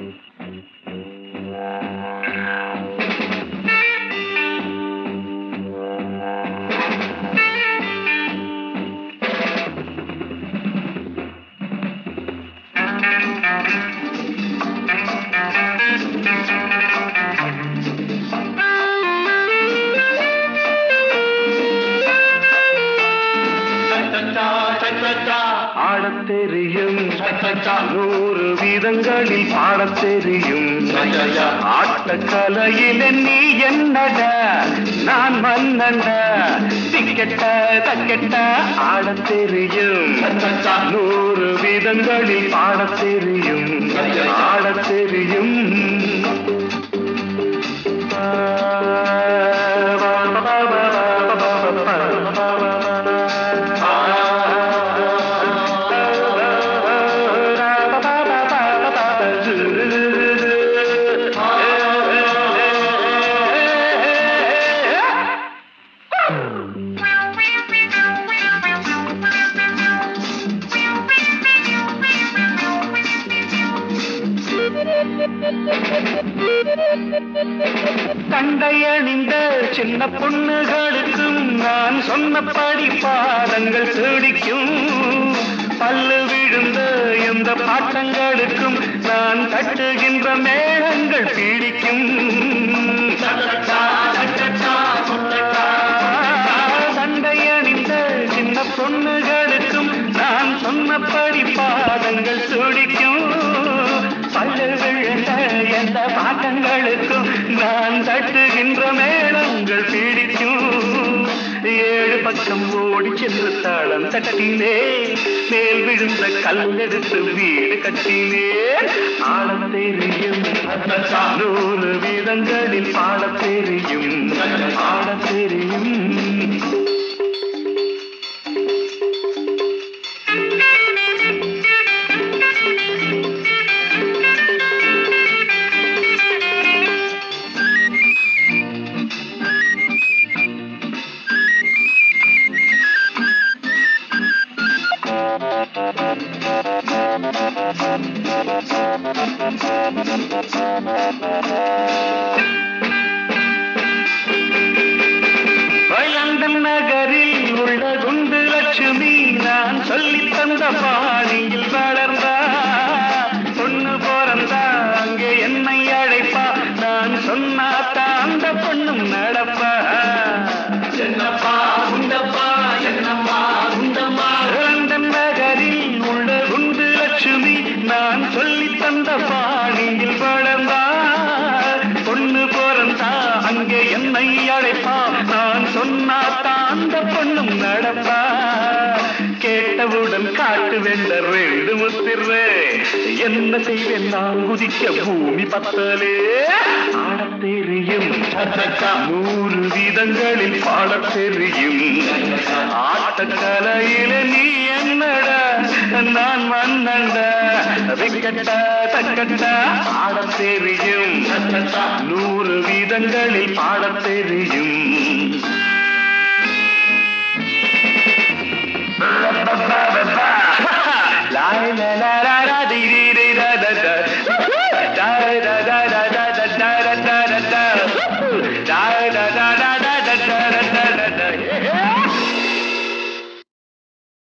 ஆடத் தெரியும் 100 விதங்களில் பாடத் தெரியும் ஆட்டக்கலையில் நீ என்னடா நான் மன்னண்டா திக்கெட்ட தக்கெட்ட ஆடத் தெரியும் 100 விதங்களில் பாடத் தெரியும் ஆடத் தெரியும் கண்டையணிந்த சின்ன பொண்ணுகளுக்கும் நான் சொன்னபடி பாதங்கள் துடிக்கும் பல்லு விழுந்த எந்த பாட்டங்களுக்கும் நான் தட்டுகின்ற மேளங்கள் பிடிக்கும் கண்டையணிந்த சின்ன பொண்ணுகளுக்கும் நான் சொன்னபடி பாதங்கள் துடிக்கும் பல்லு விழுந்த எந்த பாட்டங்களுக்கும் நான் தட்டுகின்ற மேளங்கள் பிடிக்கும் 7 பக்கம் ஓடி சென்று தாளம் தட்டினே மேல் விழுந்த கல்லெடுத்து வீடு கட்டினே ஆடத் தெரியும் 100 விதங்களில் பாடத் தெரியும் ஆடத் தெரியும் லண்டன் நகரில் உள்ள குண்டு லட்சுமி நான் சொல்லி தந்த பாணியில் வளர்ந்தா பொண்ணு பிறந்தா அங்கே என்னை அழைப்பா நான் சொன்னாத்தா அந்த பொண்ணும் நடப்பா என்னப்பா குண்டப்பா என்னம்மா குண்டம்மா லண்டன் நகரில் உள்ள குண்டு லட்சுமி நான் சொல்லி தந்த பாணியில் வளர்ந்தா பொண்ணு பிறந்தா அங்கே என்னை அழைப்பா நான் சொன்னாத்தா அந்த பொண்ணும் நடப்பா கேட்டவுடன் காட்டு வென்ற 2 முத்திரே என்ன செய்வேன் நான் குதிக்க பூமி பத்தலே ஆடத் தெரியும் 100 விதங்களில் பாடத் தெரியும் ஆட்டக்கலையில நீ என்னடா நான் மன்னண்டா விக்கெட்ட தக்கட்ட ஆடத் தெரியும் 100 விதங்களில் பாடத் தெரியும்